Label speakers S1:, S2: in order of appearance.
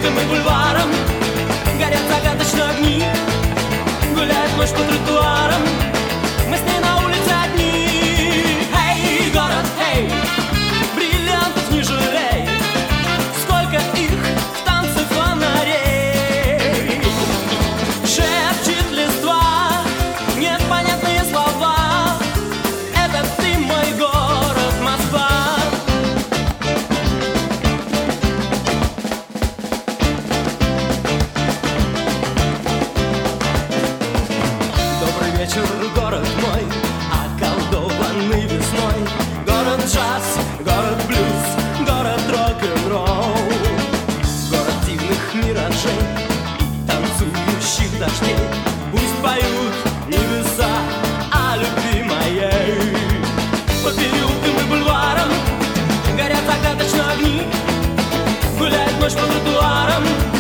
S1: переулкам и бульварам горят загадочно огни. Гуляет ночь по тротуарам, мы с ней на улице одни. Эй, город, эй, бриллиантов не жалей, сколько их в танце фонарей. Шепчет листва непонятные слова, это ты, мой город, Москва. Добрый вечер, город мой, околдованный весной. Город джаз, город блюз, город рок-н-ролл. Город дивных миражей и танцующих дождей. Пусть поют небеса о любви моей. По переулкам и бульварам горят загадочно огни. Гуляет ночь по тротуарам,